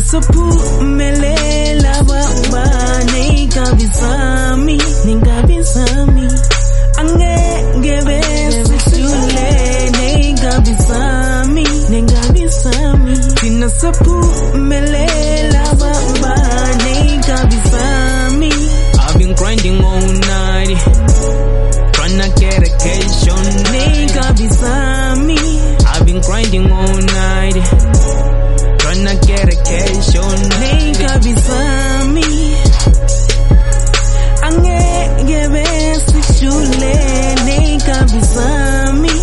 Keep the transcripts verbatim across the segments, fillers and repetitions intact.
Sinasophumelela baba nengabi sami nengabi sami angeke besijule nengabi sami nengabi sami Sinasophumelela baba nengabi sami I've been grinding all night trying to get a cash on nengabi sami I've been grinding all night tryna get a cash on nengabi sami angeke besijule nengabi sami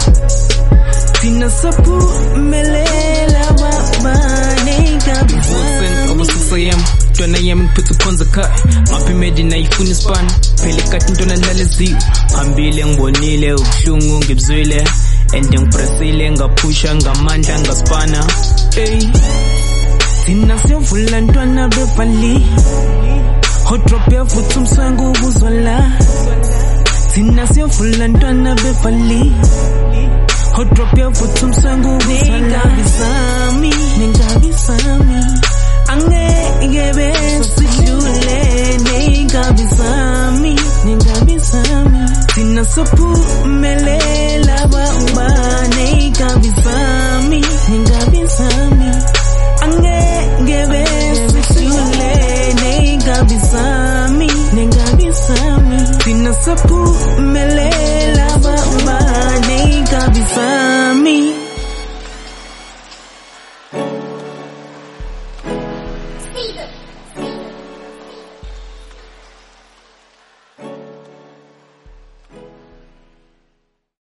Sinasophumelela baba nengabi sami six a m twana yami ngiphethe ukhonza ekhaya ngapha imedina ifuna ispan phela ikati ntona nalezi hambile ngibonile ubuhlungu ngibuzwile and ngipressile ngaphusha ngamandla ngaspana hey Thina siyovula ntwana bevali hot drop yavutha umswangu ubuzwala Thina siyovula ntwana bevali hot drop yavutha umswangu ubuzwala nengabi sami nengabi sami angeke besijule nengabi sami nengabi sami Sinasophumelela baba nengabi sami nengabi sami